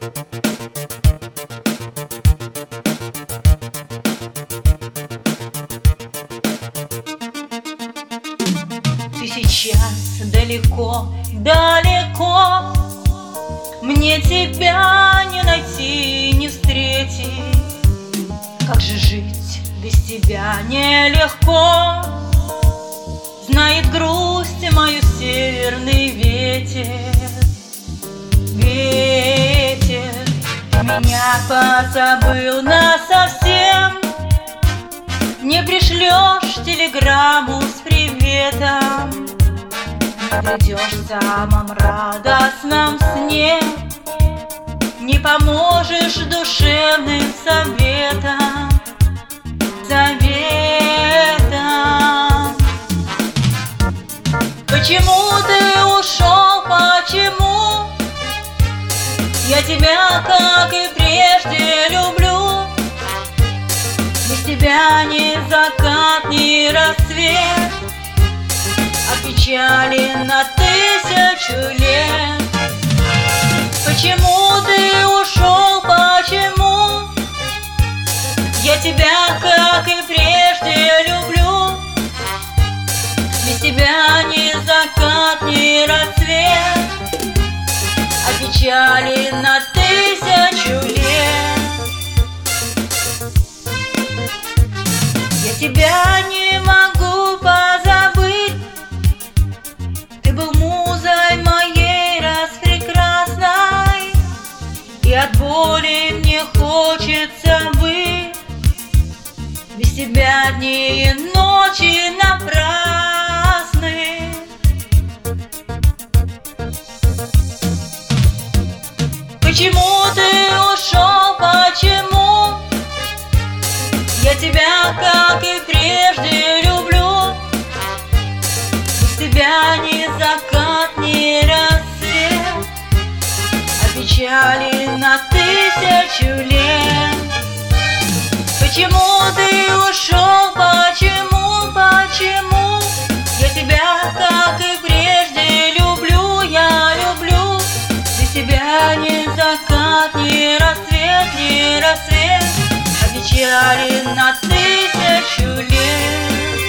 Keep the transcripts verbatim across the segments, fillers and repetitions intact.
Ты сейчас далеко, далеко, мне тебя не найти, не встретить. Как же жить без тебя нелегко, знает грусть мою северный ветер. Ветер меня позабыл насовсем, не пришлешь телеграмму с приветом, не придешь в самом радостном сне, не поможешь душевным советом, советом. Почему ты ушел, почему? Я тебя, как и прежде, люблю. Без тебя ни закат, ни рассвет, а печали на тысячу лет. Почему ты ушел, почему? Я тебя, как и прежде, люблю. Без тебя ни закат, ни рассвет, а печали на тысячу лет. Я тебя не могу позабыть, ты был музой моей распрекрасной, и от боли мне хочется быть. Без тебя дни и ночи напрасны. Почему ты ушел, почему? Я тебя, как и прежде, люблю. Без тебя ни закат, ни рассвет, а печали на тысячу лет. Почему ты ушел, почему, почему? Я тебя, как и прежде, люблю, я люблю. Без тебя ни закат, ни рассвет, ни рассвет, а печали на тысячу лет.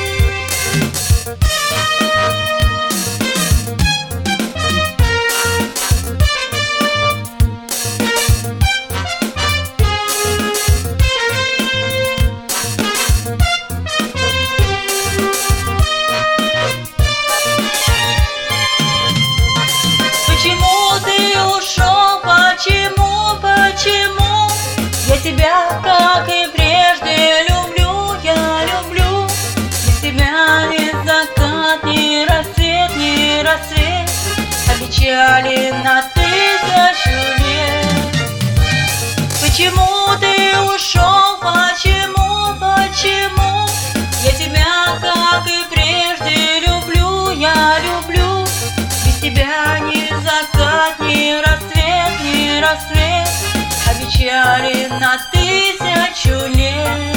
Почему ты ушел, почему, почему? Я тебя, как и прежде, люблю, я люблю. Без тебя ни закат, ни рассвет, ни рассвет, а печали на тысячу лет. Почему ты ушел, почему, почему? Я тебя, как и прежде, люблю, я люблю. Без тебя ни закат, ни рассвет, ни рассвет, а печали на тысячу лет.